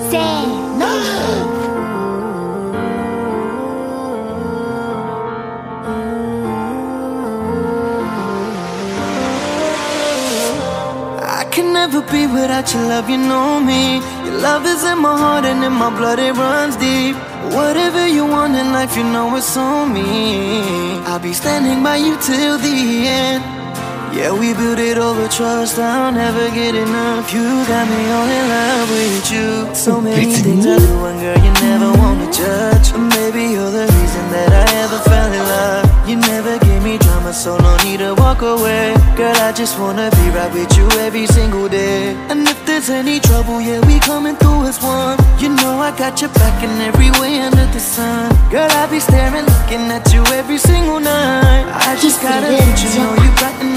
Say no. I can never be without your love, you know me. Your love is in my heart and in my blood, it runs deep. Whatever you want in life, you know it's on me. I'll be standing by you till the end. Yeah, we built it over trust, I'll never get enough. You got me all in love with you. So many things I do and girl, you never wanna judge. Or maybe you're the reason that I ever fell in love. You never gave me drama, so no need to walk away. Girl, I just wanna be right with you every single day. And if there's any trouble, yeah, we coming through as one. You know I got your back in every way under the sun. Girl, I be staring, looking at you every single night. I just gotta let you know you brighten